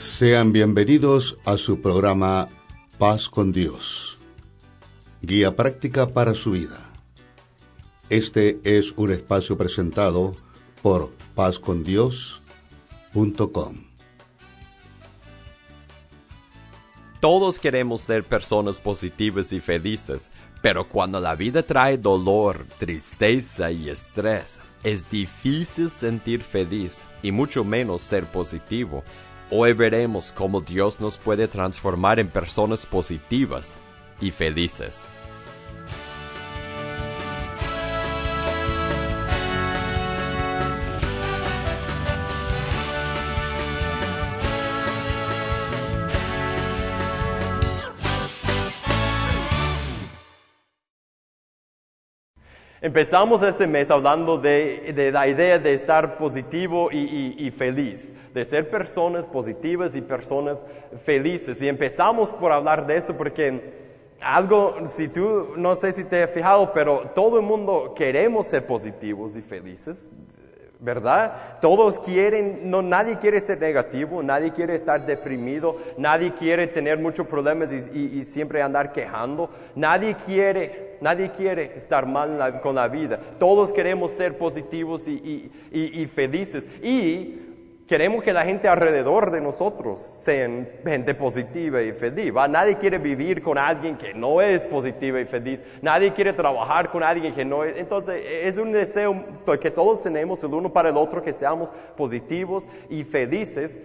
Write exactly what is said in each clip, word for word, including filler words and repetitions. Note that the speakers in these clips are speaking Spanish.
Sean bienvenidos a su programa Paz con Dios, guía práctica para su vida. Este es un espacio presentado por paz con dios punto com. Todos queremos ser personas positivas y felices, pero cuando la vida trae dolor, tristeza y estrés, es difícil sentir feliz y mucho menos ser positivo. Hoy veremos cómo Dios nos puede transformar en personas positivas y felices. Empezamos este mes hablando de, de la idea de estar positivo y, y, y feliz, de ser personas positivas y personas felices. Y empezamos por hablar de eso porque algo, si tú, no sé si te has fijado, pero todo el mundo queremos ser positivos y felices, ¿verdad? Todos quieren, no, nadie quiere ser negativo, nadie quiere estar deprimido, nadie quiere tener muchos problemas y, y, y siempre andar quejando, nadie quiere, nadie quiere estar mal la, con la vida. Todos queremos ser positivos y, y, y, y felices y queremos que la gente alrededor de nosotros sean gente positiva y feliz, ¿va? Nadie quiere vivir con alguien que no es positiva y feliz. Nadie quiere trabajar con alguien que no es. Entonces, es un deseo que todos tenemos el uno para el otro, que seamos positivos y felices.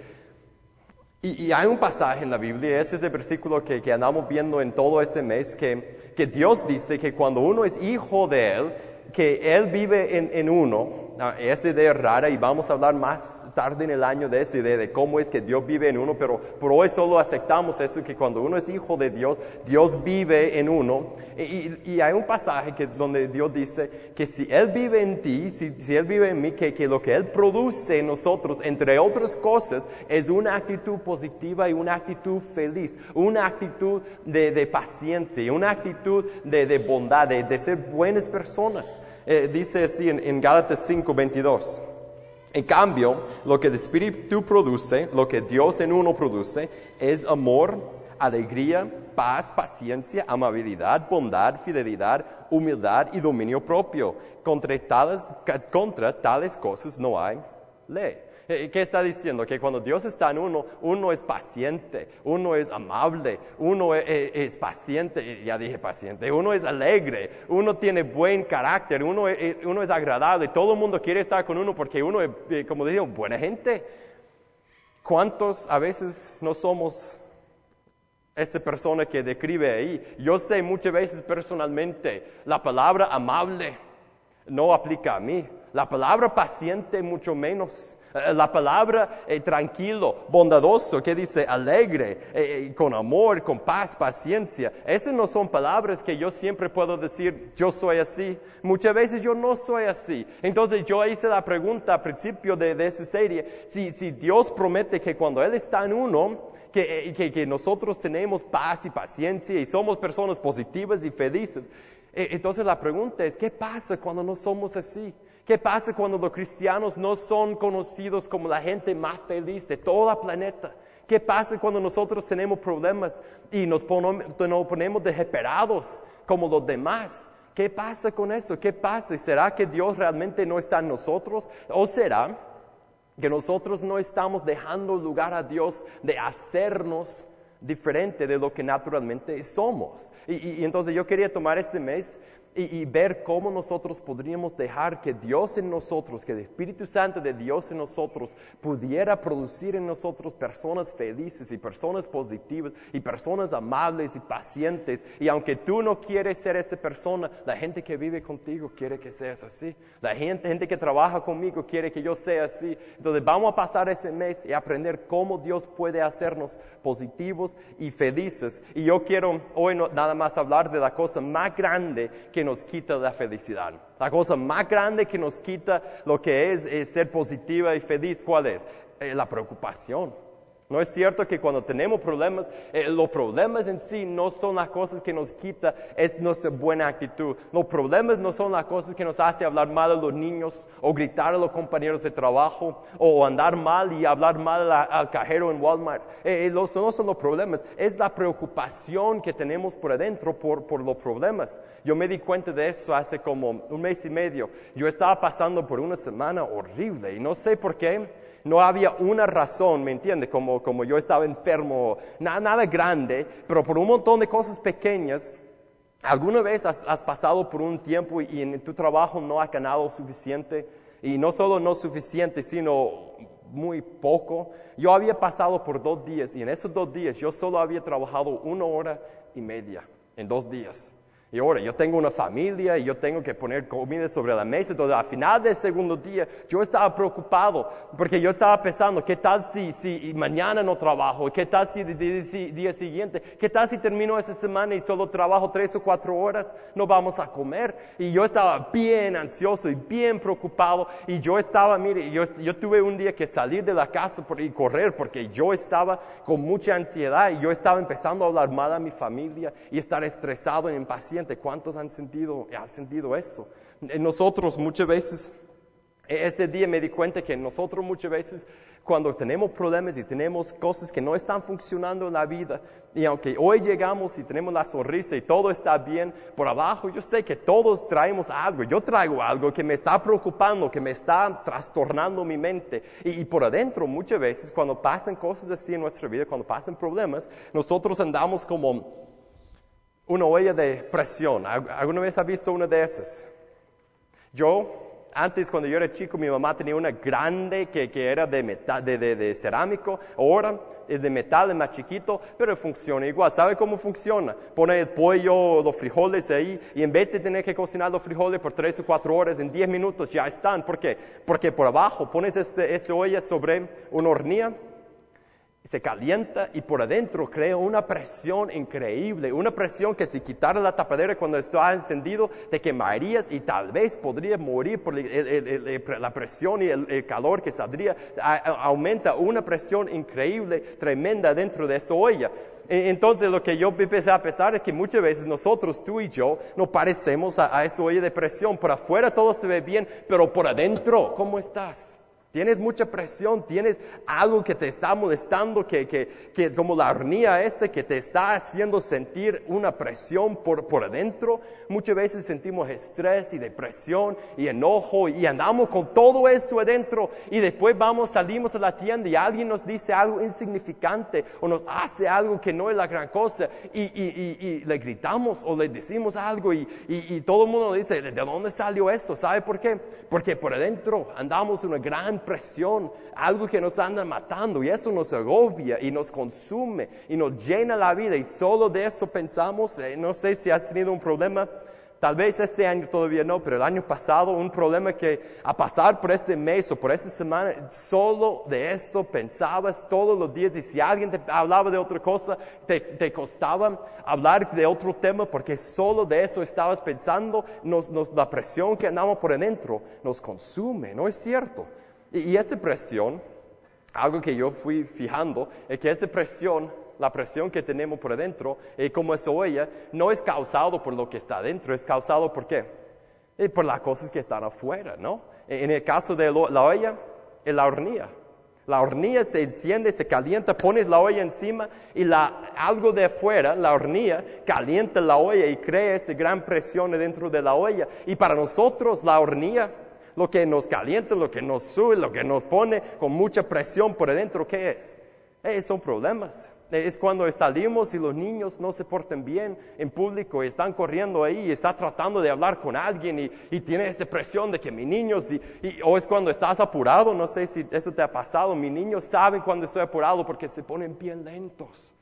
Y, y hay un pasaje en la Biblia, ese es el versículo que, que andamos viendo en todo este mes, que, que Dios dice que cuando uno es hijo de Él, que Él vive en, en uno. Esa idea es rara y vamos a hablar más tarde en el año de esa idea de cómo es que Dios vive en uno, pero por hoy solo aceptamos eso, que cuando uno es hijo de Dios, Dios vive en uno. Y, y, y hay un pasaje que, donde Dios dice que si Él vive en ti, si, si Él vive en mí, que, que lo que Él produce en nosotros, entre otras cosas, es una actitud positiva y una actitud feliz, una actitud de, de paciencia, una actitud de, de bondad, de, de ser buenas personas. Eh, dice así en, en Gálatas cinco veintidós. En cambio, lo que el Espíritu produce, lo que Dios en uno produce, es amor, alegría, paz, paciencia, amabilidad, bondad, fidelidad, humildad y dominio propio. Contra tales, contra tales cosas no hay ley. ¿Qué está diciendo? Que cuando Dios está en uno, uno es paciente, uno es amable, uno es, es, es paciente, ya dije paciente, uno es alegre, uno tiene buen carácter, uno es, uno es agradable, todo el mundo quiere estar con uno porque uno es, como digo, buena gente. ¿Cuántos a veces no somos esa persona que describe ahí? Yo sé muchas veces personalmente, la palabra amable no aplica a mí, la palabra paciente mucho menos. La palabra eh, tranquilo, bondadoso, que dice alegre, eh, con amor, con paz, paciencia. Esas no son palabras que yo siempre puedo decir, yo soy así. Muchas veces yo no soy así. Entonces yo hice la pregunta al principio de, de esa serie, si, si Dios promete que cuando Él está en uno, que, que, que nosotros tenemos paz y paciencia y somos personas positivas y felices. Eh, entonces la pregunta es, ¿qué pasa cuando no somos así? ¿Qué pasa cuando los cristianos no son conocidos como la gente más feliz de todo el planeta? ¿Qué pasa cuando nosotros tenemos problemas y nos ponemos, nos ponemos desesperados como los demás? ¿Qué pasa con eso? ¿Qué pasa? ¿Será que Dios realmente no está en nosotros? ¿O será que nosotros no estamos dejando lugar a Dios de hacernos diferente de lo que naturalmente somos? Y, y, y entonces yo quería tomar este mes Y, y ver cómo nosotros podríamos dejar que Dios en nosotros, que el Espíritu Santo de Dios en nosotros pudiera producir en nosotros personas felices y personas positivas y personas amables y pacientes. Y aunque tú no quieres ser esa persona, la gente que vive contigo quiere que seas así. La gente, gente que trabaja conmigo quiere que yo sea así. Entonces vamos a pasar ese mes y aprender cómo Dios puede hacernos positivos y felices. Y yo quiero hoy no, nada más hablar de la cosa más grande que nos quita la felicidad. La cosa más grande que nos quita lo que es, es ser positiva y feliz, ¿cuál es? Eh, la preocupación. No es cierto que cuando tenemos problemas, eh, los problemas en sí no son las cosas que nos quita, es nuestra buena actitud. Los problemas no son las cosas que nos hace hablar mal a los niños, o gritar a los compañeros de trabajo, o andar mal y hablar mal a, al cajero en Walmart. Eh, los, no son los problemas, es la preocupación que tenemos por adentro por, por los problemas. Yo me di cuenta de eso hace como un mes y medio. Yo estaba pasando por una semana horrible y no sé por qué. No había una razón, ¿me entiende? Como, como yo estaba enfermo, nada, nada grande, pero por un montón de cosas pequeñas. ¿Alguna vez has, has pasado por un tiempo y, y en tu trabajo no has ganado suficiente? Y no solo no suficiente, sino muy poco. Yo había pasado por dos días y en esos dos días yo solo había trabajado una hora y media, en dos días. Y ahora yo tengo una familia y yo tengo que poner comida sobre la mesa. Entonces, al final del segundo día, yo estaba preocupado porque yo estaba pensando, ¿qué tal si, si mañana no trabajo? ¿Qué tal si el día, día siguiente? ¿Qué tal si termino esa semana y solo trabajo tres o cuatro horas? No vamos a comer. Y yo estaba bien ansioso y bien preocupado. Y yo estaba, mire, yo, yo tuve un día que salir de la casa por, y correr porque yo estaba con mucha ansiedad y yo estaba empezando a hablar mal a mi familia y estar estresado e impaciente. ¿Cuántos han sentido, han sentido eso? Nosotros muchas veces, este día me di cuenta que nosotros muchas veces cuando tenemos problemas y tenemos cosas que no están funcionando en la vida, y aunque hoy llegamos y tenemos la sonrisa y todo está bien, por abajo yo sé que todos traemos algo, yo traigo algo que me está preocupando, que me está trastornando mi mente, y, y por adentro muchas veces cuando pasan cosas así en nuestra vida, cuando pasan problemas, nosotros andamos como una olla de presión. ¿Alguna vez has visto una de esas? Yo, antes cuando yo era chico, mi mamá tenía una grande que, que era de, metal, de, de, de cerámico. Ahora es de metal, es más chiquito, pero funciona igual. ¿Sabe cómo funciona? Pone el pollo, los frijoles ahí, y en vez de tener que cocinar los frijoles por tres o cuatro horas, en diez minutos ya están. ¿Por qué? Porque por abajo pones este, esta olla sobre una hornilla, se calienta y por adentro crea una presión increíble, una presión que si quitara la tapadera cuando está encendido te quemarías y tal vez podrías morir por el, el, el, el, la presión y el, el calor que saldría. A, a, aumenta una presión increíble, tremenda dentro de esa olla. Entonces lo que yo empecé a pensar es que muchas veces nosotros, tú y yo, nos parecemos a, a esa olla de presión. Por afuera todo se ve bien, pero por adentro, ¿cómo estás? Tienes mucha presión, tienes algo que te está molestando, que, que, que como la hornilla esta, que te está haciendo sentir una presión por, por adentro. Muchas veces sentimos estrés y depresión y enojo y andamos con todo esto adentro y después vamos, salimos a la tienda y alguien nos dice algo insignificante o nos hace algo que no es la gran cosa y, y, y, y le gritamos o le decimos algo y, y, y todo el mundo dice, ¿de dónde salió esto? ¿Sabe por qué? Porque por adentro andamos una gran presión, algo que nos anda matando y eso nos agobia y nos consume y nos llena la vida y solo de eso pensamos. Eh, no sé si has tenido un problema, tal vez este año todavía no, pero el año pasado un problema que a pasar por este mes o por esta semana, solo de esto pensabas todos los días y si alguien te hablaba de otra cosa, te, te costaba hablar de otro tema porque solo de eso estabas pensando, nos, nos, la presión que andamos por adentro nos consume, ¿no es cierto? Y esa presión, algo que yo fui fijando, es que esa presión, la presión que tenemos por adentro, eh, como esa olla, no es causado por lo que está adentro, es causado por qué? Eh, por las cosas que están afuera, ¿no? En el caso de lo, la olla, es la hornilla. La hornilla se enciende, se calienta, pones la olla encima y la, algo de afuera, la hornilla, calienta la olla y crea esa gran presión dentro de la olla. Y para nosotros la hornilla, lo que nos calienta, lo que nos sube, lo que nos pone con mucha presión por adentro, ¿qué es? Eh, son problemas. Eh, es cuando salimos y los niños no se portan bien en público y están corriendo ahí y están tratando de hablar con alguien y, y tiene esta presión de que mis niños, y, y, o es cuando estás apurado, no sé si eso te ha pasado, mis niños saben cuando estoy apurado porque se ponen bien lentos.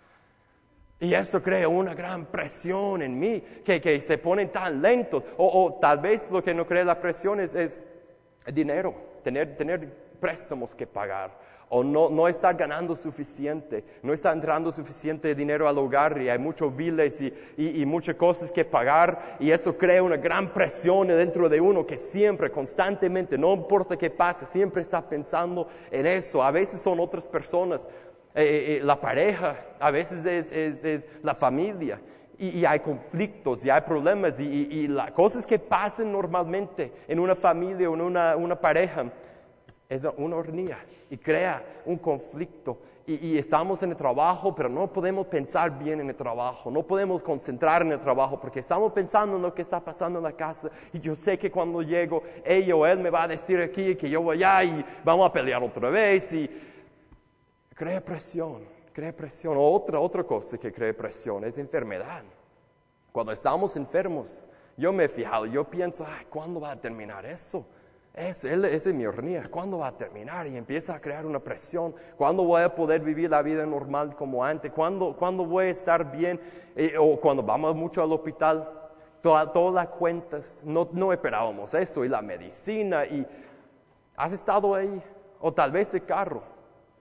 Y eso crea una gran presión en mí, que, que se ponen tan lentos. O, o tal vez lo que no crea la presión es, es dinero, tener, tener préstamos que pagar. O no, no estar ganando suficiente, no estar entrando suficiente dinero al hogar y hay muchos biles y, y, y muchas cosas que pagar. Y eso crea una gran presión dentro de uno que siempre, constantemente, no importa qué pase, siempre está pensando en eso. A veces son otras personas. Eh, eh, la pareja, a veces es, es, es la familia. Y, y hay conflictos, y hay problemas, y, y, y las cosas que pasan normalmente en una familia o en una, una pareja, es una hornilla y crea un conflicto. Y, y estamos en el trabajo, pero no podemos pensar bien en el trabajo, no podemos concentrar en el trabajo, porque estamos pensando en lo que está pasando en la casa. Y yo sé que cuando llego, ella o él me va a decir aquí que yo voy allá y vamos a pelear otra vez. Y crea presión. Crea presión. Otra, otra cosa que crea presión es enfermedad. Cuando estamos enfermos, yo me he fijado, yo pienso, ay, ¿cuándo va a terminar eso? Es, esa es mi hornilla, ¿cuándo va a terminar? Y empieza a crear una presión. ¿Cuándo voy a poder vivir la vida normal como antes? ¿Cuándo, ¿cuándo voy a estar bien? Eh, o cuando vamos mucho al hospital, todas toda las cuentas, no, no esperábamos eso, y la medicina, y ¿has estado ahí? O tal vez el carro.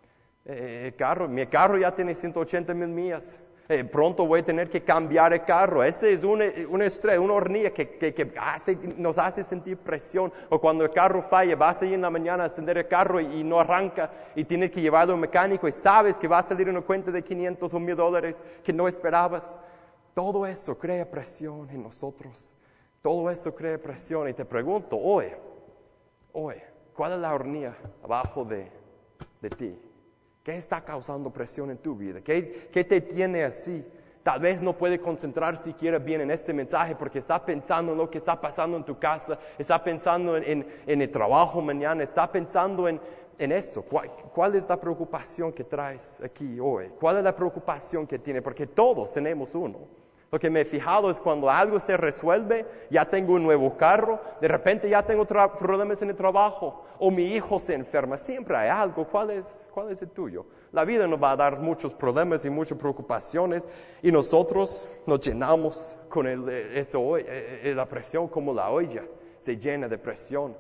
Eh, carro, mi carro ya tiene ciento ochenta mil millas. Eh, pronto voy a tener que cambiar el carro. Ese es un, un estrés, una hornilla que, que, que hace, nos hace sentir presión. O cuando el carro falla, vas ahí en la mañana a encender el carro y, y no arranca, y tienes que llevarlo a un mecánico y sabes que va a salir una cuenta de quinientos o mil dólares que no esperabas. Todo eso crea presión en nosotros. Todo eso crea presión. Y te pregunto, hoy, hoy, ¿cuál es la hornilla abajo de, de ti? ¿Qué está causando presión en tu vida? ¿Qué, qué te tiene así? Tal vez no puede concentrar siquiera bien en este mensaje porque está pensando en lo que está pasando en tu casa, está pensando en, en, en el trabajo mañana, está pensando en, en esto. ¿Cuál, ¿Cuál es la preocupación que traes aquí hoy? ¿Cuál es la preocupación que tiene? Porque todos tenemos uno. Lo que me he fijado es cuando algo se resuelve, ya tengo un nuevo carro, de repente ya tengo tra- problemas en el trabajo, o mi hijo se enferma, siempre hay algo. ¿Cuál es, cuál es el tuyo? La vida nos va a dar muchos problemas y muchas preocupaciones, y nosotros nos llenamos con el, eso, la presión como la olla, se llena de presión,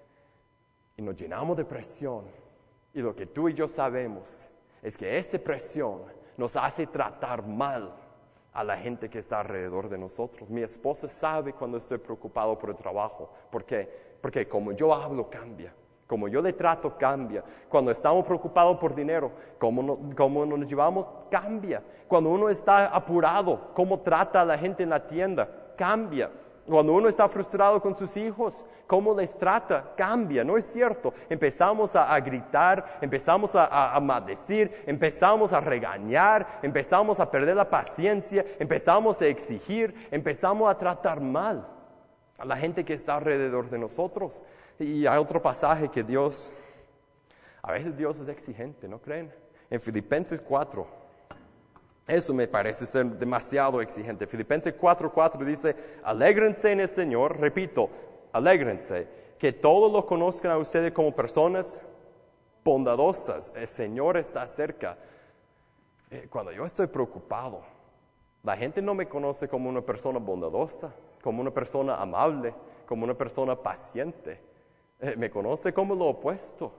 y nos llenamos de presión, y lo que tú y yo sabemos es que esa presión nos hace tratar mal a la gente que está alrededor de nosotros. Mi esposa sabe cuando estoy preocupado por el trabajo. ¿Por qué? Porque como yo hablo, cambia. Como yo le trato, cambia. Cuando estamos preocupados por dinero, como, no, como nos llevamos, cambia. Cuando uno está apurado, cómo trata a la gente en la tienda, cambia. Cuando uno está frustrado con sus hijos, cómo les trata, cambia, ¿no es cierto? Empezamos a, a gritar, empezamos a, a, a maldecir, empezamos a regañar, empezamos a perder la paciencia, empezamos a exigir, empezamos a tratar mal a la gente que está alrededor de nosotros. Y hay otro pasaje que Dios, a veces Dios es exigente, ¿no creen? En Filipenses cuatro. Eso me parece ser demasiado exigente. Filipenses cuatro cuatro dice, alégrense en el Señor, repito, alégrense, que todos lo conozcan a ustedes como personas bondadosas. El Señor está cerca. Eh, cuando yo estoy preocupado, la gente no me conoce como una persona bondadosa, como una persona amable, como una persona paciente. Eh, me conoce como lo opuesto.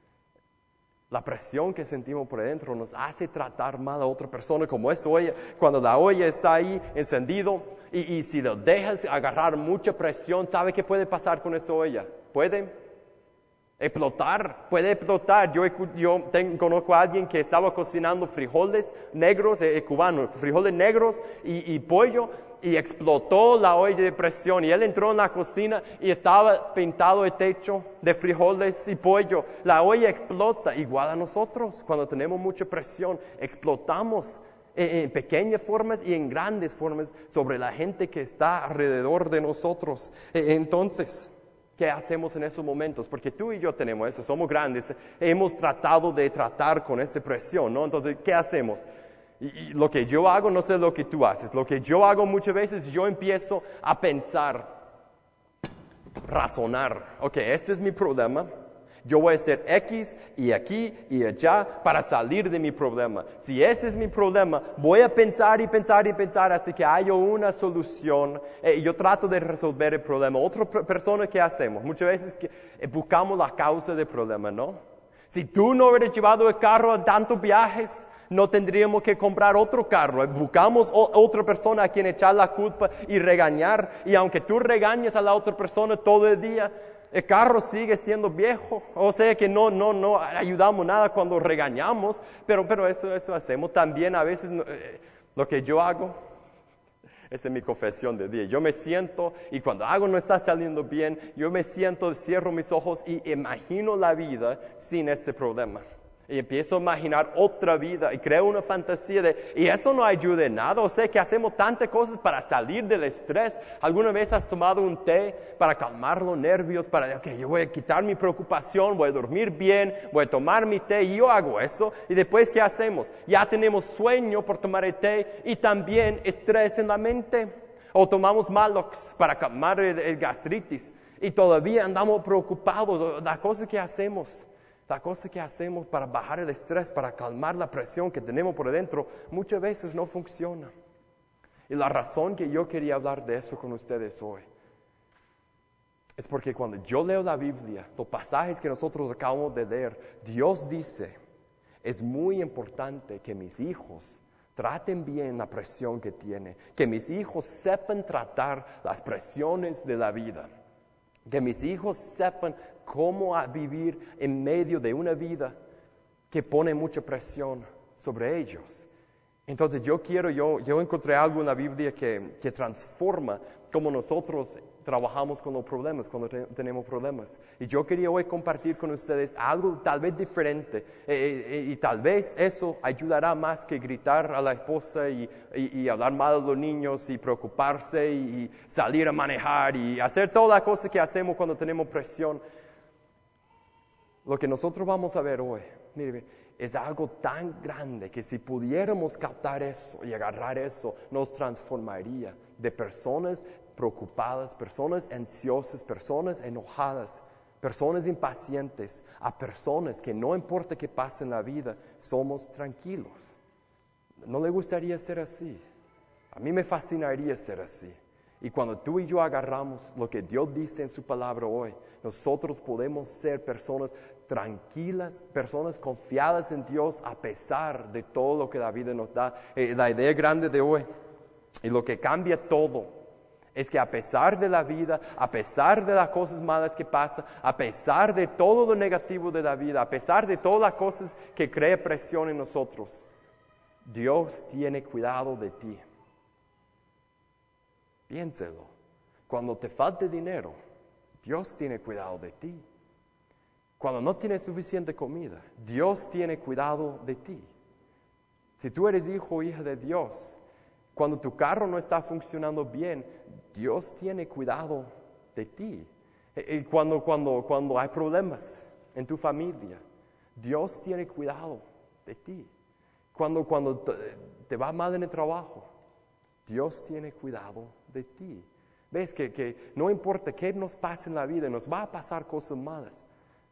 La presión que sentimos por dentro nos hace tratar mal a otra persona, como es olla. Cuando la olla está ahí encendido y, y si lo dejas agarrar mucha presión, ¿sabe qué puede pasar con esa olla? Puede explotar, puede explotar. Yo, yo tengo, conozco a alguien que estaba cocinando frijoles negros, eh, cubanos, frijoles negros y, y pollo, y explotó la olla de presión. Y él entró en la cocina y estaba pintado el techo de frijoles y pollo. La olla explota, igual a nosotros. Cuando tenemos mucha presión, explotamos en, en pequeñas formas y en grandes formas sobre la gente que está alrededor de nosotros. Entonces, ¿qué hacemos en esos momentos? Porque tú y yo tenemos eso, somos grandes, hemos tratado de tratar con esa presión, ¿no? Entonces, ¿qué hacemos? Y, y lo que yo hago no sé lo que tú haces. Lo que yo hago muchas veces, yo empiezo a pensar, razonar. Ok, este es mi problema. Yo voy a hacer X y aquí y allá para salir de mi problema. Si ese es mi problema, voy a pensar y pensar y pensar hasta que haya una solución. Eh, yo trato de resolver el problema. Otra persona, ¿qué hacemos? Muchas veces que, eh, buscamos la causa del problema, ¿no? Si tú no hubieras llevado el carro a tantos viajes, no tendríamos que comprar otro carro. Buscamos o- otra persona a quien echar la culpa y regañar. Y aunque tú regañes a la otra persona todo el día, el carro sigue siendo viejo, o sea que no, no, no ayudamos nada cuando regañamos, pero, pero eso, eso hacemos también a veces. Eh, lo que yo hago, esa es mi confesión de día. Yo me siento y cuando algo no está saliendo bien, yo me siento, cierro mis ojos y imagino la vida sin ese problema. Y empiezo a imaginar otra vida y creo una fantasía de... Y eso no ayuda en nada. O sea que hacemos tantas cosas para salir del estrés. ¿Alguna vez has tomado un té para calmar los nervios? Para, ok, yo voy a quitar mi preocupación, voy a dormir bien, voy a tomar mi té. Y yo hago eso. Y después, ¿qué hacemos? Ya tenemos sueño por tomar el té y también estrés en la mente. O tomamos Malox para calmar el, el gastritis. Y todavía andamos preocupados. Las cosas que hacemos... La cosa que hacemos para bajar el estrés, para calmar la presión que tenemos por dentro, muchas veces no funciona. Y la razón que yo quería hablar de eso con ustedes hoy es porque cuando yo leo la Biblia, los pasajes que nosotros acabamos de leer, Dios dice, es muy importante que mis hijos traten bien la presión que tienen, que mis hijos sepan tratar las presiones de la vida, que mis hijos sepan cómo a vivir en medio de una vida que pone mucha presión sobre ellos. Entonces yo quiero, yo, yo encontré algo en la Biblia que, que transforma cómo nosotros trabajamos con los problemas, cuando te, tenemos problemas. Y yo quería hoy compartir con ustedes algo tal vez diferente. Eh, eh, y tal vez eso ayudará más que gritar a la esposa y, y, y hablar mal a los niños y preocuparse y, y salir a manejar y hacer todas las cosas que hacemos cuando tenemos presión. Lo que nosotros vamos a ver hoy, mire, es algo tan grande que si pudiéramos captar eso y agarrar eso, nos transformaría de personas preocupadas, personas ansiosas, personas enojadas, personas impacientes, a personas que no importa qué pase en la vida, somos tranquilos. ¿No le gustaría ser así? A mí me fascinaría ser así. Y cuando tú y yo agarramos lo que Dios dice en su palabra hoy, nosotros podemos ser personas tranquilas, personas confiadas en Dios a pesar de todo lo que la vida nos da. Eh, la idea grande de hoy y lo que cambia todo es que a pesar de la vida, a pesar de las cosas malas que pasan, a pesar de todo lo negativo de la vida, a pesar de todas las cosas que crean presión en nosotros, Dios tiene cuidado de ti. Piénselo. Cuando te falte dinero, Dios tiene cuidado de ti. Cuando no tienes suficiente comida, Dios tiene cuidado de ti. Si tú eres hijo o hija de Dios, cuando tu carro no está funcionando bien, Dios tiene cuidado de ti. Y cuando, cuando, cuando hay problemas en tu familia, Dios tiene cuidado de ti. Cuando, cuando te, te va mal en el trabajo, Dios tiene cuidado de ti. ¿Ves? Que, que no importa qué nos pase en la vida, nos va a pasar cosas malas.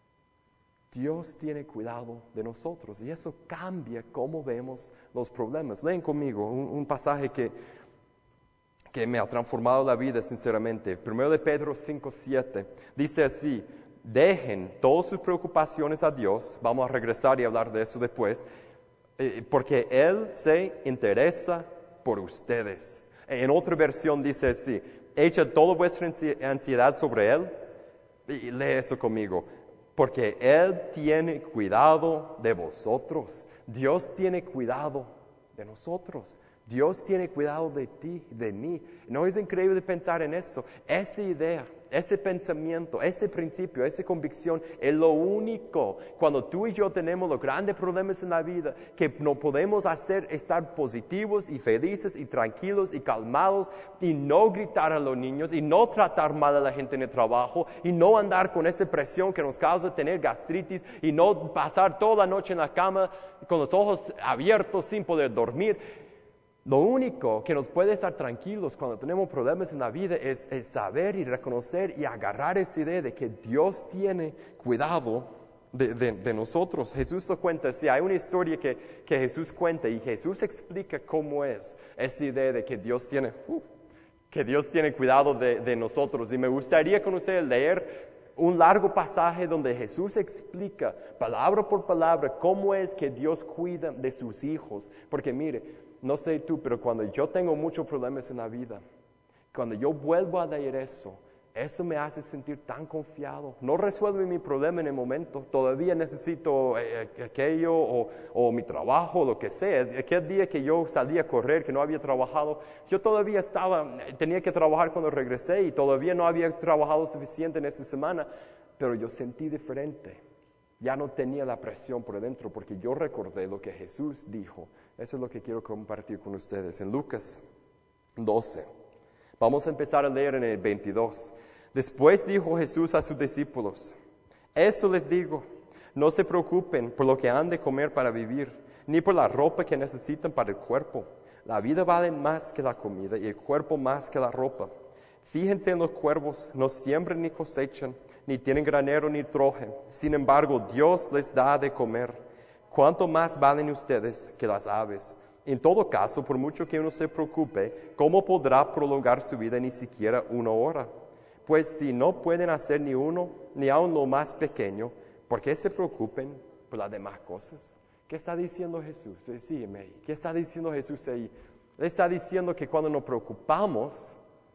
Dios tiene cuidado de nosotros y eso cambia cómo vemos los problemas. Leen conmigo un, un pasaje que, que me ha transformado la vida sinceramente. Primero de Pedro cinco siete dice así: dejen todas sus preocupaciones a Dios. Vamos a regresar y hablar de eso después. Eh, porque Él se interesa por ustedes. En otra versión dice así: echa toda vuestra ansiedad sobre Él. Y lee eso conmigo. Porque Él tiene cuidado de vosotros. Dios tiene cuidado de nosotros. Dios tiene cuidado de ti, de mí. ¿No es increíble pensar en eso? Esta idea, ese pensamiento, ese principio, esa convicción es lo único. Cuando tú y yo tenemos los grandes problemas en la vida, que no podemos hacer estar positivos y felices y tranquilos y calmados y no gritar a los niños y no tratar mal a la gente en el trabajo y no andar con esa presión que nos causa tener gastritis y no pasar toda la noche en la cama con los ojos abiertos sin poder dormir. Lo único que nos puede estar tranquilos cuando tenemos problemas en la vida es, es saber y reconocer y agarrar esa idea de que Dios tiene cuidado de, de, de nosotros. Jesús lo cuenta así. Hay una historia que, que Jesús cuenta y Jesús explica cómo es esa idea de que Dios tiene, uh, que Dios tiene cuidado de, de nosotros. Y me gustaría con ustedes leer un largo pasaje donde Jesús explica palabra por palabra cómo es que Dios cuida de sus hijos. Porque mire, no sé tú, pero cuando yo tengo muchos problemas en la vida, cuando yo vuelvo a leer eso, Eso me hace sentir tan confiado. No resuelve mi problema en el momento. Todavía necesito eh, aquello o, o mi trabajo, lo que sea. Aquel día que yo salí a correr, que no había trabajado, yo todavía estaba, tenía que trabajar cuando regresé y todavía no había trabajado suficiente en esa semana. Pero yo sentí diferente. Ya no tenía la presión por dentro porque yo recordé lo que Jesús dijo. Eso es lo que quiero compartir con ustedes. En Lucas doce. Vamos a empezar a leer en el veintidós. Después dijo Jesús a sus discípulos, esto les digo, no se preocupen por lo que han de comer para vivir, ni por la ropa que necesitan para el cuerpo. La vida vale más que la comida y el cuerpo más que la ropa. Fíjense en los cuervos, no siembran ni cosechan, ni tienen granero ni troje. Sin embargo, Dios les da de comer. ¿Cuánto más valen ustedes que las aves? En todo caso, por mucho que uno se preocupe, ¿cómo podrá prolongar su vida ni siquiera una hora? Pues si no pueden hacer ni uno, ni aun lo más pequeño, ¿por qué se preocupen por las demás cosas? ¿Qué está diciendo Jesús? Sí, ¿qué está diciendo Jesús ahí? Él está diciendo que cuando nos preocupamos,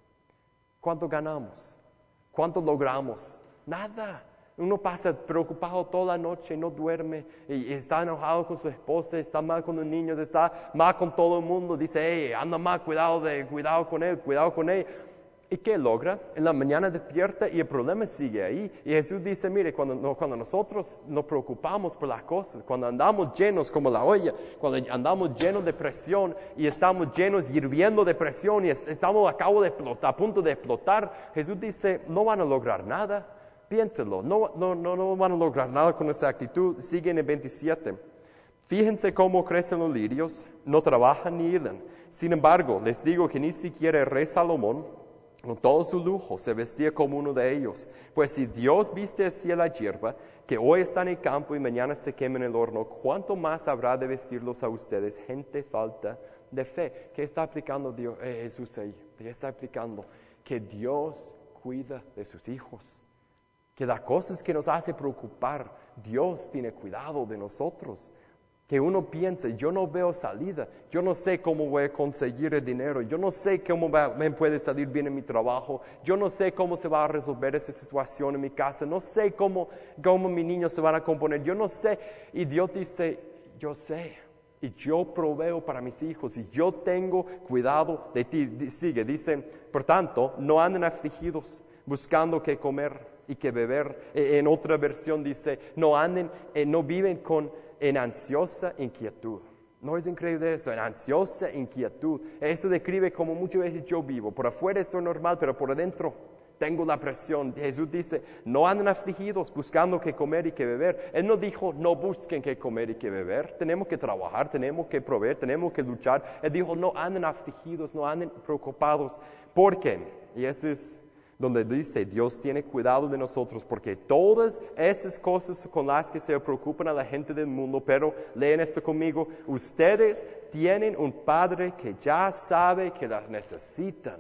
¿cuánto ganamos? ¿Cuánto logramos? Nada. Uno pasa preocupado toda la noche, no duerme, y está enojado con su esposa, está mal con los niños, está mal con todo el mundo. Dice, hey, anda mal, cuidado, de, cuidado con él, cuidado con él. ¿Y qué logra? En la mañana despierta y el problema sigue ahí. Y Jesús dice, mire, cuando, no, cuando nosotros nos preocupamos por las cosas, cuando andamos llenos como la olla, cuando andamos llenos de presión y estamos llenos hirviendo de presión y estamos a, cabo de explotar, a punto de explotar, Jesús dice, no van a lograr nada. Piénselo, no, no, no, no van a lograr nada con esa actitud. Sigue en el veintisiete. Fíjense cómo crecen los lirios, no trabajan ni hilan. Sin embargo, les digo que ni siquiera el rey Salomón, con todo su lujo, se vestía como uno de ellos. Pues si Dios viste así a la hierba, que hoy está en el campo y mañana se quema en el horno, ¿cuánto más habrá de vestirlos a ustedes, gente falta de fe? ¿Qué está aplicando Dios, eh, Jesús ahí? ¿Qué está aplicando? Que Dios cuida de sus hijos. Que las cosas que nos hace preocupar, Dios tiene cuidado de nosotros. Que uno piense, yo no veo salida, yo no sé cómo voy a conseguir el dinero, yo no sé cómo va, me puede salir bien en mi trabajo, yo no sé cómo se va a resolver esa situación en mi casa, no sé cómo, cómo mis niños se van a componer, yo no sé. Y Dios dice, yo sé, y yo proveo para mis hijos, y yo tengo cuidado de ti. Sigue, dice, por tanto, no anden afligidos buscando qué comer y qué beber. En otra versión dice, no anden, eh, no viven con en ansiosa inquietud. ¿No es increíble eso? En ansiosa inquietud. Eso describe como muchas veces yo vivo. Por afuera estoy normal, pero por adentro tengo la presión. Jesús dice, no anden afligidos buscando qué comer y qué beber. Él no dijo, no busquen qué comer y qué beber. Tenemos que trabajar, tenemos que proveer, tenemos que luchar. Él dijo, no anden afligidos, no anden preocupados. ¿Por qué? Y ese es donde dice, Dios tiene cuidado de nosotros, porque todas esas cosas con las que se preocupan a la gente del mundo, pero leen esto conmigo, ustedes tienen un Padre que ya sabe que las necesitan.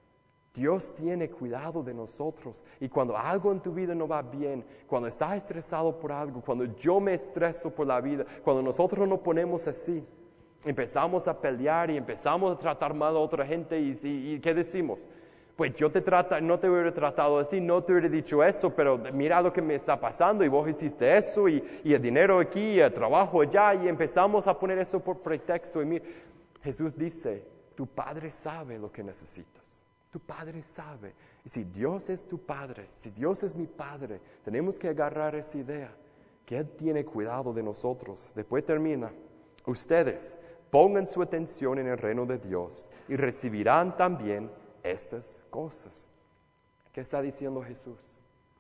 Dios tiene cuidado de nosotros, y cuando algo en tu vida no va bien, cuando estás estresado por algo, cuando yo me estreso por la vida, cuando nosotros nos ponemos así, empezamos a pelear y empezamos a tratar mal a otra gente, y, y, y ¿qué decimos? Pues yo te trata, no te hubiera tratado así, no te hubiera dicho eso, pero mira lo que me está pasando y vos hiciste eso y, y el dinero aquí y el trabajo allá, y empezamos a poner eso por pretexto. Y mira, Jesús dice, tu Padre sabe lo que necesitas, tu Padre sabe. Y si Dios es tu Padre, si Dios es mi Padre, tenemos que agarrar esa idea, que Él tiene cuidado de nosotros. Después termina, ustedes pongan su atención en el reino de Dios y recibirán también estas cosas. ¿Qué está diciendo Jesús?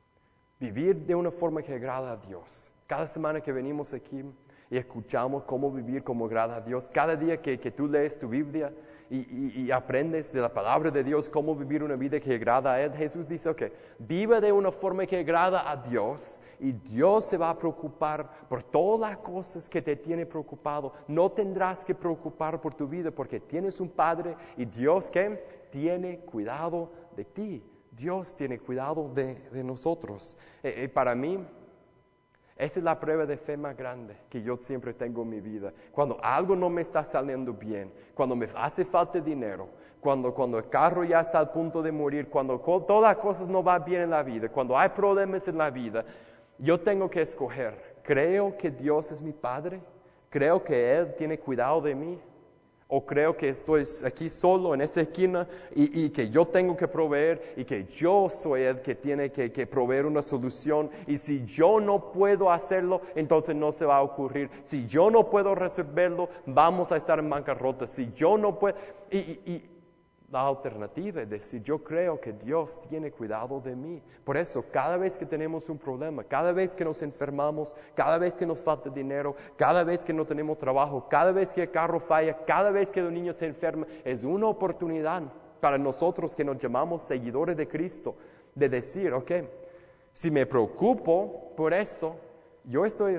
Vivir de una forma que agrada a Dios. Cada semana que venimos aquí y escuchamos cómo vivir como agrada a Dios, cada día que, que tú lees tu Biblia y, y, y aprendes de la palabra de Dios cómo vivir una vida que agrada a Él, Jesús dice, ok, viva de una forma que agrada a Dios y Dios se va a preocupar por todas las cosas que te tiene preocupado. No tendrás que preocupar por tu vida porque tienes un Padre y Dios que tiene cuidado de ti. Dios tiene cuidado de, de nosotros. Eh, eh, para mí, Esa es la prueba de fe más grande que yo siempre tengo en mi vida. Cuando algo no me está saliendo bien, cuando me hace falta dinero, cuando, cuando el carro ya está al punto de morir, cuando todas las cosas no van bien en la vida, cuando hay problemas en la vida, yo tengo que escoger. ¿Creo que Dios es mi Padre? ¿Creo que Él tiene cuidado de mí? ¿O creo que estoy aquí solo en esa esquina y, y que yo tengo que proveer y que yo soy el que tiene que, que proveer una solución? Y si yo no puedo hacerlo, entonces no se va a ocurrir. Si yo no puedo resolverlo, vamos a estar en bancarrota. Si yo no puedo... Y, y, y la alternativa es decir, yo creo que Dios tiene cuidado de mí. Por eso, cada vez que tenemos un problema, cada vez que nos enfermamos, cada vez que nos falta dinero, cada vez que no tenemos trabajo, cada vez que el carro falla, cada vez que un niño se enferma, es una oportunidad para nosotros que nos llamamos seguidores de Cristo, de decir, ok, si me preocupo por eso, yo estoy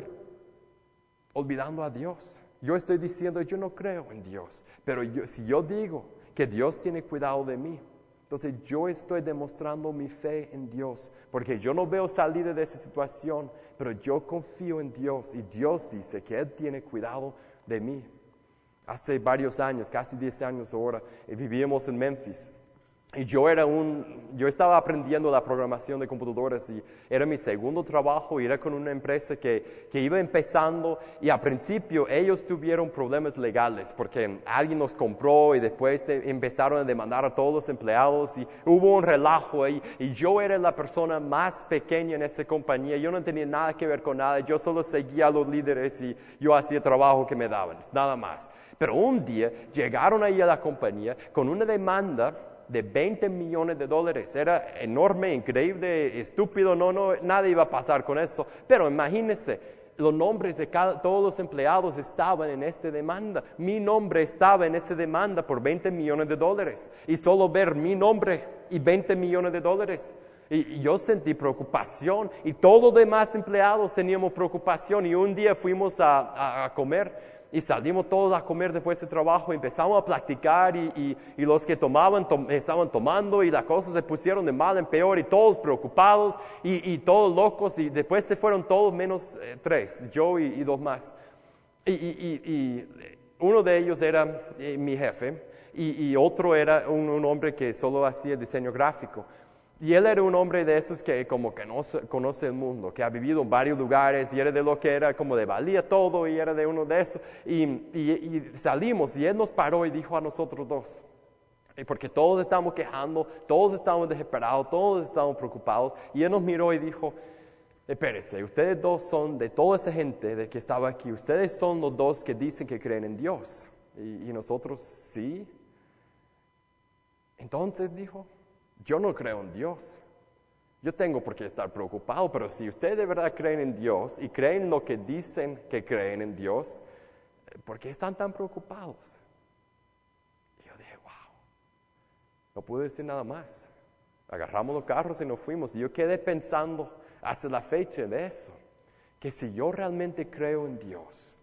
olvidando a Dios. Yo estoy diciendo, yo no creo en Dios. Pero yo, si yo digo que Dios tiene cuidado de mí, entonces yo estoy demostrando mi fe en Dios, porque yo no veo salida de esa situación, pero yo confío en Dios y Dios dice que Él tiene cuidado de mí. Hace varios años, casi diez años ahora, vivíamos en Memphis. Y yo era un, yo estaba aprendiendo la programación de computadoras y era mi segundo trabajo y era con una empresa que, que iba empezando y al principio ellos tuvieron problemas legales porque alguien nos compró y después te, empezaron a demandar a todos los empleados y hubo un relajo ahí y yo era la persona más pequeña en esa compañía, yo no tenía nada que ver con nada, yo solo seguía a los líderes y yo hacía trabajo que me daban, nada más. Pero un día llegaron ahí a la compañía con una demanda de veinte millones de dólares. Era enorme, increíble, estúpido, no, no, nada iba a pasar con eso. Pero imagínense, los nombres de cada, todos los empleados estaban en esta demanda. Mi nombre estaba en esa demanda por veinte millones de dólares. Y solo ver mi nombre y veinte millones de dólares. Y, y yo sentí preocupación y todos los demás empleados teníamos preocupación. Y un día fuimos a, a, a comer. Y salimos todos a comer después de trabajo, empezamos a platicar y, y, y los que tomaban, tom, estaban tomando y las cosas se pusieron de mal en peor y todos preocupados y, y todos locos y después se fueron todos menos eh, tres, yo y, y dos más. Y, y, y, y uno de ellos era eh, mi jefe y, y otro era un, un hombre que solo hacía diseño gráfico. Y él era un hombre de esos que como que no conoce el mundo, que ha vivido en varios lugares y era de lo que era como de valía todo y era de uno de esos. Y, y, y salimos y él nos paró y dijo a nosotros dos, y porque todos estábamos quejando, todos estábamos desesperados, todos estábamos preocupados. Y él nos miró y dijo, espérense, ustedes dos son de toda esa gente de que estaba aquí, ustedes son los dos que dicen que creen en Dios. Y, y nosotros, sí. Entonces dijo, yo no creo en Dios. Yo tengo por qué estar preocupado, pero si ustedes de verdad creen en Dios y creen lo que dicen que creen en Dios, ¿por qué están tan preocupados? Y yo dije, wow, no pude decir nada más. Agarramos los carros y nos fuimos. Y yo quedé pensando hasta la fecha de eso, que si yo realmente creo en Dios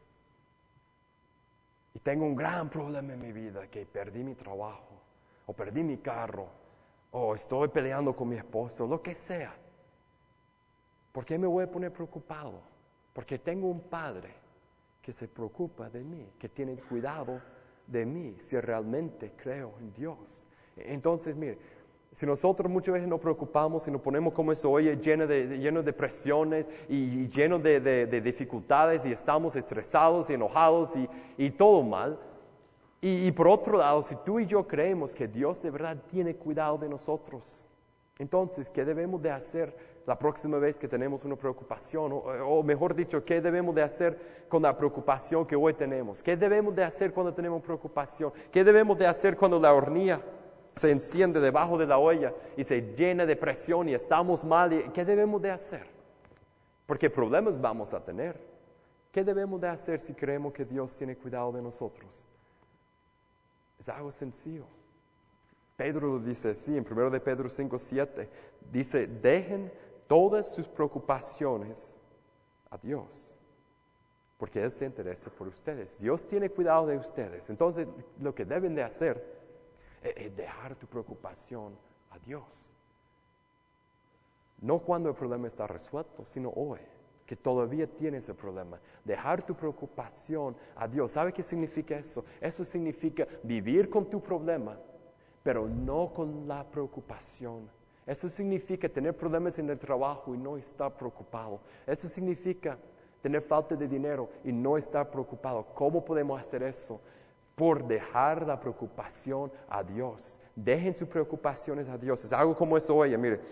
y tengo un gran problema en mi vida, que perdí mi trabajo o perdí mi carro, o estoy peleando con mi esposo, lo que sea. ¿Por qué me voy a poner preocupado? Porque tengo un Padre que se preocupa de mí, que tiene cuidado de mí, si realmente creo en Dios. Entonces, mire, si nosotros muchas veces nos preocupamos y nos ponemos como eso, oye, lleno de, de, lleno de presiones y, y lleno de, de, de dificultades y estamos estresados y enojados y, y todo mal. Y, y por otro lado, si tú y yo creemos que Dios de verdad tiene cuidado de nosotros, entonces, ¿qué debemos de hacer la próxima vez que tenemos una preocupación? O, o mejor dicho, ¿qué debemos de hacer con la preocupación que hoy tenemos? ¿Qué debemos de hacer cuando tenemos preocupación? ¿Qué debemos de hacer cuando la hornilla se enciende debajo de la olla y se llena de presión y estamos mal? ¿Y qué debemos de hacer? Porque problemas vamos a tener. ¿Qué debemos de hacer si creemos que Dios tiene cuidado de nosotros? Es algo sencillo. Pedro lo dice así, en primero de Pedro cinco, siete. Dice, dejen todas sus preocupaciones a Dios, porque Él se interesa por ustedes. Dios tiene cuidado de ustedes. Entonces, lo que deben de hacer es, es dejar tu preocupación a Dios. No cuando el problema está resuelto, sino hoy. que todavía tienes ese problema. Dejar tu preocupación a Dios. ¿Sabe qué significa eso? Eso significa vivir con tu problema, pero no con la preocupación. Eso significa tener problemas en el trabajo y no estar preocupado. Eso significa tener falta de dinero y no estar preocupado. ¿Cómo podemos hacer eso? Por dejar la preocupación a Dios. Dejen sus preocupaciones a Dios. Es algo como eso, oye, mire.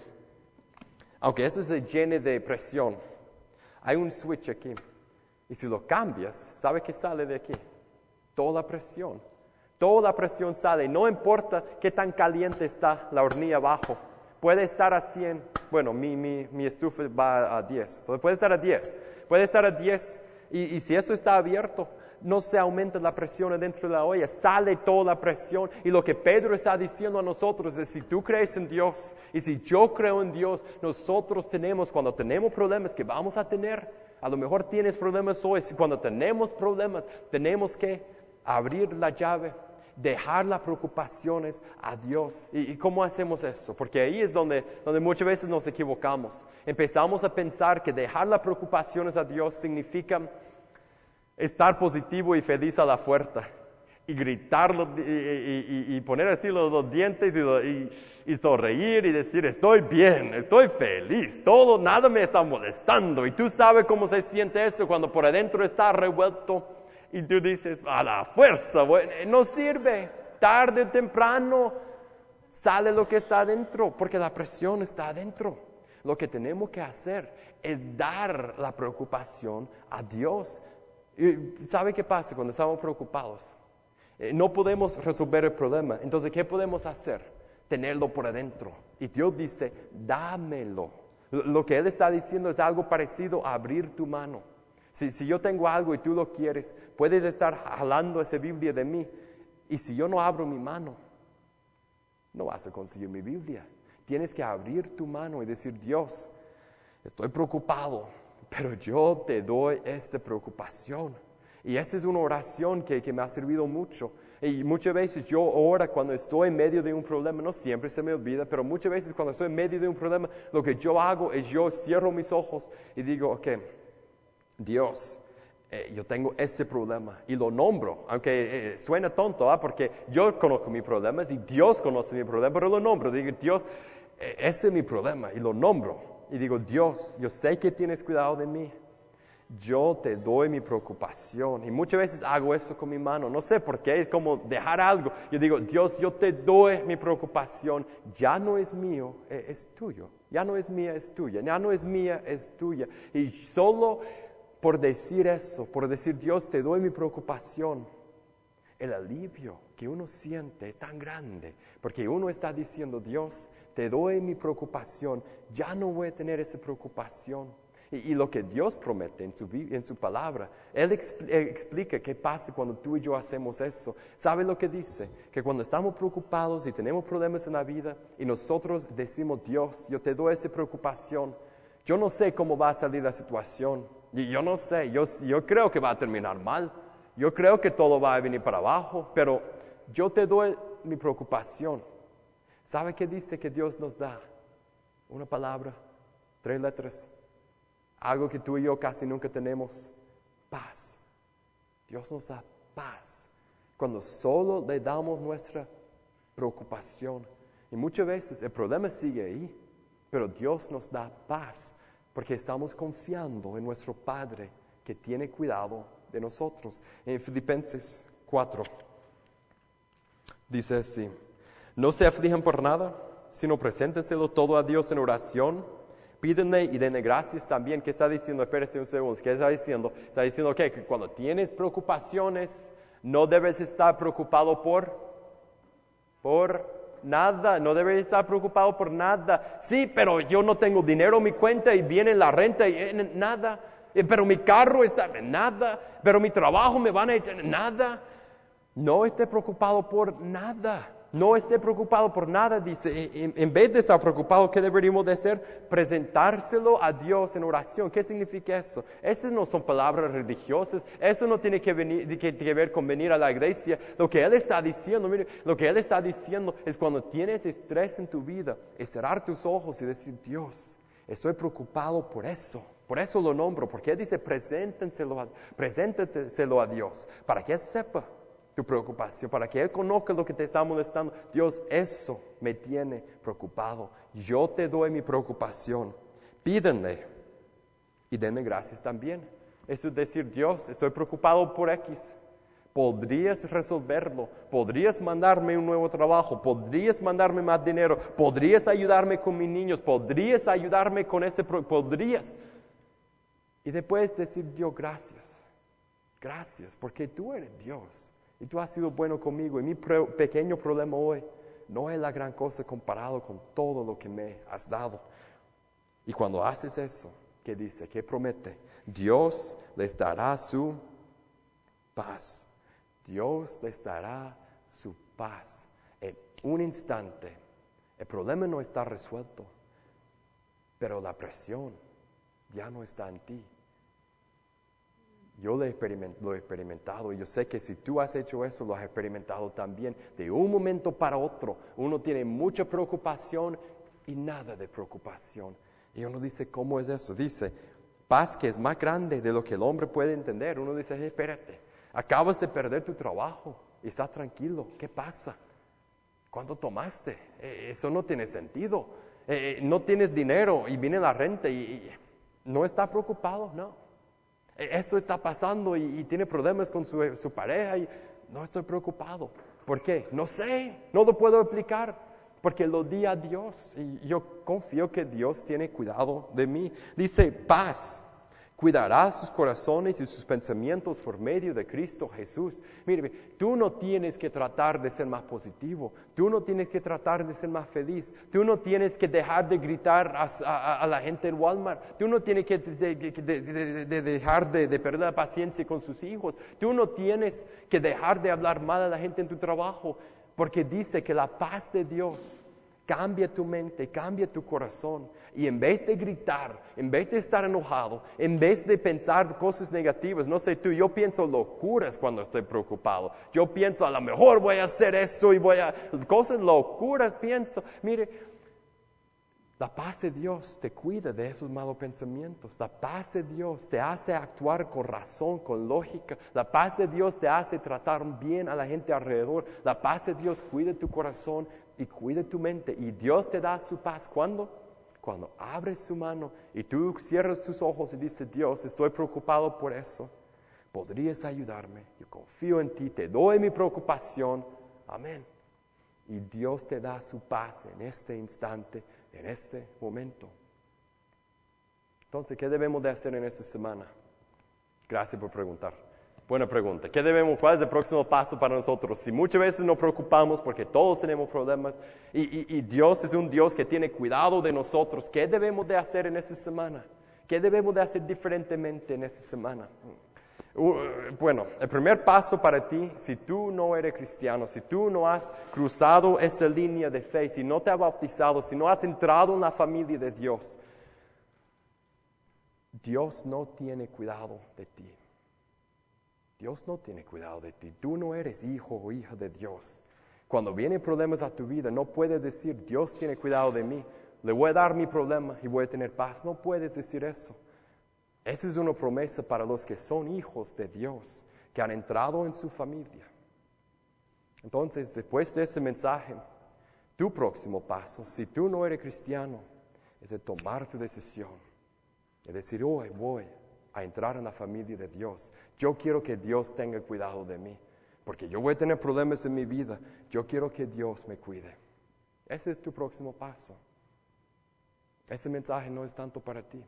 Aunque eso se llene de presión, hay un switch aquí. Y si lo cambias, ¿sabe qué sale de aquí? Toda presión. Toda presión sale. No importa qué tan caliente está la hornilla abajo. Puede estar a cien. Bueno, mi, mi, mi estufa va a diez. Entonces puede estar a diez. Puede estar a diez. Y, y si eso está abierto, no se aumenta la presión dentro de la olla. Sale toda la presión. Y lo que Pedro está diciendo a nosotros es, si tú crees en Dios y si yo creo en Dios, nosotros tenemos, cuando tenemos problemas que vamos a tener, a lo mejor tienes problemas hoy, si cuando tenemos problemas tenemos que abrir la llave, dejar las preocupaciones a Dios. ¿Y, y cómo hacemos eso? Porque ahí es donde, donde muchas veces nos equivocamos. Empezamos a pensar que dejar las preocupaciones a Dios significa estar positivo y feliz a la fuerza. Y gritarlo y, y, y, y poner así los, los dientes y, y, y sonreír y decir, estoy bien, estoy feliz, todo, nada me está molestando. Y tú sabes cómo se siente eso cuando por adentro está revuelto. Y tú dices, a la fuerza, bueno, no sirve. Tarde o temprano sale lo que está adentro, porque la presión está adentro. Lo que tenemos que hacer es dar la preocupación a Dios. ¿Y sabe qué pasa cuando estamos preocupados? Eh, no podemos resolver el problema. Entonces, ¿qué podemos hacer? Tenerlo por adentro. Y Dios dice, dámelo. Lo, lo que Él está diciendo es algo parecido a abrir tu mano. Si, si yo tengo algo y tú lo quieres, puedes estar jalando esa Biblia de mí. Y si yo no abro mi mano, no vas a conseguir mi Biblia. Tienes que abrir tu mano y decir, Dios, estoy preocupado, pero yo te doy esta preocupación. Y esta es una oración que, que me ha servido mucho. Y muchas veces yo oro cuando estoy en medio de un problema, no siempre se me olvida, pero muchas veces cuando estoy en medio de un problema, lo que yo hago es yo cierro mis ojos y digo, ok, Dios, eh, yo tengo este problema y lo nombro, aunque eh, suena tonto, ¿eh? Porque yo conozco mis problemas y Dios conoce mi problema, pero lo nombro, digo, Dios, eh, ese es mi problema y lo nombro. Y digo, Dios, yo sé que tienes cuidado de mí. Yo te doy mi preocupación. Y muchas veces hago eso con mi mano. No sé por qué, es como dejar algo. Yo digo, Dios, yo te doy mi preocupación. Ya no es mío, es tuyo. Ya no es mía, es tuya. Ya no es mía, es tuya. Y solo por decir eso, por decir, Dios, te doy mi preocupación, el alivio que uno siente es tan grande. Porque uno está diciendo, Dios, te doy mi preocupación, ya no voy a tener esa preocupación. Y, y lo que Dios promete en su, en su palabra, Él expl- explica qué pasa cuando tú y yo hacemos eso. ¿Sabe lo que dice? Que cuando estamos preocupados y tenemos problemas en la vida y nosotros decimos, Dios, yo te doy esa preocupación, yo no sé cómo va a salir la situación. Y yo no sé, yo, yo creo que va a terminar mal. Yo creo que todo va a venir para abajo, pero yo te doy mi preocupación. ¿Sabe qué dice que Dios nos da? Una palabra, tres letras, algo que tú y yo casi nunca tenemos, paz. Dios nos da paz cuando solo le damos nuestra preocupación. Y muchas veces el problema sigue ahí, pero Dios nos da paz porque estamos confiando en nuestro Padre que tiene cuidado de nosotros. En Filipenses cuatro dice así, no se aflijan por nada, sino preséntenselo todo a Dios en oración, pídenle y denle gracias también. ¿Qué está diciendo? Espérese un segundo, ¿qué está diciendo? Está diciendo ¿qué? Que cuando tienes preocupaciones, no debes estar preocupado por, por nada, no debes estar preocupado por nada. Sí, pero yo no tengo dinero en mi cuenta y viene la renta y eh, nada. Pero mi carro está, nada. Pero mi trabajo me van a echar, nada. No esté preocupado por nada. No esté preocupado por nada, dice. En, en vez de estar preocupado, ¿qué deberíamos de hacer? Presentárselo a Dios en oración. ¿Qué significa eso? Esas no son palabras religiosas. Eso no tiene que, venir, que, que ver con venir a la iglesia. Lo que Él está diciendo, mire, lo que Él está diciendo es cuando tienes estrés en tu vida, es cerrar tus ojos y decir, Dios, estoy preocupado por eso. Por eso lo nombro, porque Él dice, preséntenselo a, preséntateselo a Dios, para que Él sepa tu preocupación, para que Él conozca lo que te está molestando. Dios, eso me tiene preocupado. Yo te doy mi preocupación. Pídenle y denme gracias también. Eso es decir, Dios, estoy preocupado por X. ¿Podrías resolverlo? ¿Podrías mandarme un nuevo trabajo? ¿Podrías mandarme más dinero? ¿Podrías ayudarme con mis niños? ¿Podrías ayudarme con ese pro- ¿Podrías? Y después decir, Dios, gracias. Gracias, porque tú eres Dios. Y tú has sido bueno conmigo. Y mi pre- pequeño problema hoy no es la gran cosa comparado con todo lo que me has dado. Y cuando haces eso, ¿qué dice? ¿Qué promete? Dios les dará su paz. Dios les dará su paz. En un instante, el problema no está resuelto, pero la presión ya no está en ti. Yo lo he, experiment- lo he experimentado y yo sé que si tú has hecho eso, lo has experimentado también. De un momento para otro, uno tiene mucha preocupación y nada de preocupación. Y uno dice, ¿cómo es eso? Dice, paz que es más grande de lo que el hombre puede entender. Uno dice, hey, espérate, acabas de perder tu trabajo y estás tranquilo. ¿Qué pasa? ¿Cuánto tomaste? Eh, eso no tiene sentido. Eh, no tienes dinero y viene la renta y, y no está preocupado, no. Eso está pasando y, y tiene problemas con su, su pareja y no estoy preocupado. ¿Por qué? No sé, no lo puedo explicar, porque lo di a Dios y yo confío que Dios tiene cuidado de mí. Dice, paz, cuidará sus corazones y sus pensamientos por medio de Cristo Jesús. Mire, tú no tienes que tratar de ser más positivo, tú no tienes que tratar de ser más feliz, tú no tienes que dejar de gritar a, a, a la gente en Walmart, tú no tienes que de, de, de, de, de dejar de, de perder la paciencia con sus hijos, tú no tienes que dejar de hablar mal a la gente en tu trabajo, porque dice que la paz de Dios cambia tu mente, cambia tu corazón. Y en vez de gritar, en vez de estar enojado, en vez de pensar cosas negativas, no sé tú, yo pienso locuras cuando estoy preocupado. Yo pienso, a lo mejor voy a hacer esto y voy a... Cosas locuras pienso. Mire, la paz de Dios te cuida de esos malos pensamientos. La paz de Dios te hace actuar con razón, con lógica. La paz de Dios te hace tratar bien a la gente alrededor. La paz de Dios cuida tu corazón y cuida tu mente. Y Dios te da su paz. ¿Cuándo? Cuando abres su mano y tú cierras tus ojos y dices, Dios, estoy preocupado por eso. ¿Podrías ayudarme? Yo confío en ti, te doy mi preocupación. Amén. Y Dios te da su paz en este instante, en este momento. Entonces, ¿qué debemos de hacer en esta semana? Gracias por preguntar. Buena pregunta. ¿Qué debemos, cuál es el próximo paso para nosotros? Si muchas veces nos preocupamos porque todos tenemos problemas y, y, y Dios es un Dios que tiene cuidado de nosotros, ¿qué debemos de hacer en esta semana? ¿Qué debemos de hacer diferentemente en esta semana? Uh, bueno, el primer paso para ti, si tú no eres cristiano, si tú no has cruzado esta línea de fe, si no te has bautizado, si no has entrado en la familia de Dios, Dios no tiene cuidado de ti. Dios no tiene cuidado de ti. Tú no eres hijo o hija de Dios. Cuando vienen problemas a tu vida, no puedes decir, Dios tiene cuidado de mí. Le voy a dar mi problema y voy a tener paz. No puedes decir eso. Esa es una promesa para los que son hijos de Dios, que han entrado en su familia. Entonces, después de ese mensaje, tu próximo paso, si tú no eres cristiano, es de tomar tu decisión. Es decir, hoy voy a entrar en la familia de Dios. Yo quiero que Dios tenga cuidado de mí, porque yo voy a tener problemas en mi vida. Yo quiero que Dios me cuide. Ese es tu próximo paso. Ese mensaje no es tanto para ti.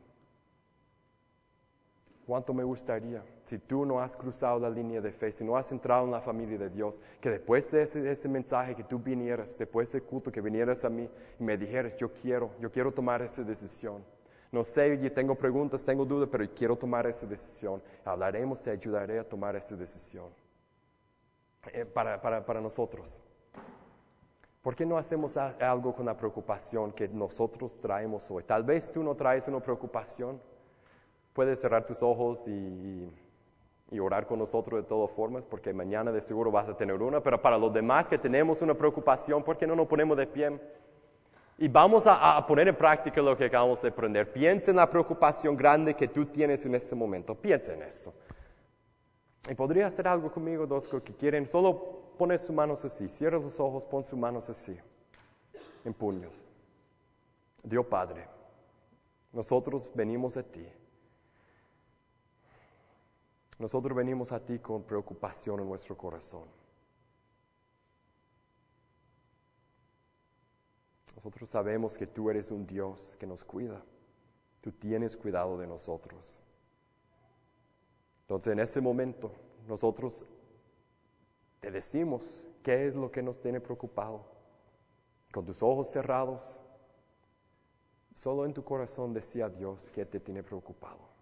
¿Cuánto me gustaría, si tú no has cruzado la línea de fe, si no has entrado en la familia de Dios, que después de ese, de ese mensaje que tú vinieras, después del culto que vinieras a mí y me dijeras, yo quiero, yo quiero tomar esa decisión. No sé, yo tengo preguntas, tengo dudas, pero quiero tomar esa decisión. Hablaremos, te ayudaré a tomar esa decisión. Eh, para, para, para nosotros. ¿Por qué no hacemos a, algo con la preocupación que nosotros traemos hoy? Tal vez tú no traes una preocupación. Puedes cerrar tus ojos y, y orar con nosotros de todas formas, porque mañana de seguro vas a tener una. Pero para los demás que tenemos una preocupación, ¿por qué no nos ponemos de pie? Y vamos a, a poner en práctica lo que acabamos de aprender. Piensa en la preocupación grande que tú tienes en este momento. Piensa en eso. Y podría hacer algo conmigo, dos que quieren. Solo pone sus manos así. Cierra los ojos, pon sus manos así. En puños. Dios Padre, nosotros venimos a ti. Nosotros venimos a ti con preocupación en nuestro corazón. Nosotros sabemos que tú eres un Dios que nos cuida. Tú tienes cuidado de nosotros. Entonces, en ese momento, nosotros te decimos qué es lo que nos tiene preocupado. Con tus ojos cerrados, solo en tu corazón decía a Dios qué te tiene preocupado.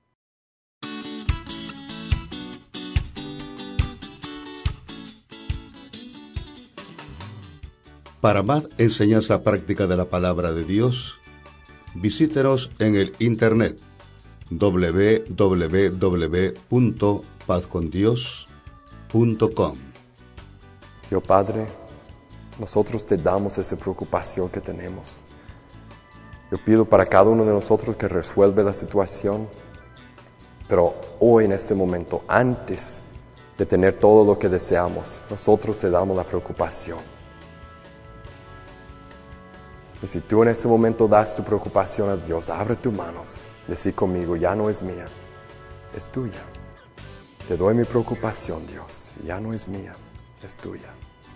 Para más enseñanza práctica de la palabra de Dios, visítenos en el internet doble u doble u doble u punto paz con dios punto com. Dios Padre, nosotros te damos esa preocupación que tenemos. Yo pido para cada uno de nosotros que resuelva la situación, pero hoy en este momento, antes de tener todo lo que deseamos, nosotros te damos la preocupación. Y si tú en este momento das tu preocupación a Dios, abre tus manos, decí conmigo, ya no es mía, es tuya. Te doy mi preocupación, Dios, ya no es mía, es tuya.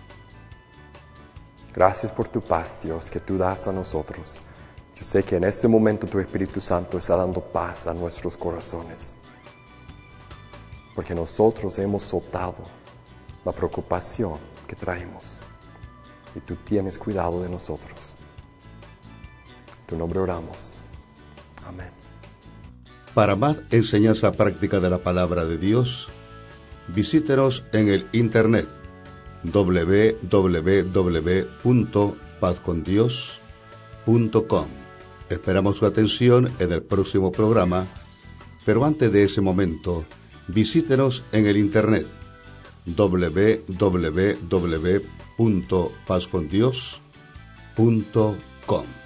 Gracias por tu paz, Dios, que tú das a nosotros. Yo sé que en este momento tu Espíritu Santo está dando paz a nuestros corazones. Porque nosotros hemos soltado la preocupación que traemos. Y tú tienes cuidado de nosotros. En tu nombre oramos. Amén. Para más enseñanza práctica de la palabra de Dios, visítenos en el internet doble u doble u doble u punto paz con dios punto com. Esperamos su atención en el próximo programa, pero antes de ese momento, visítenos en el internet doble u doble u doble u punto paz con dios punto com.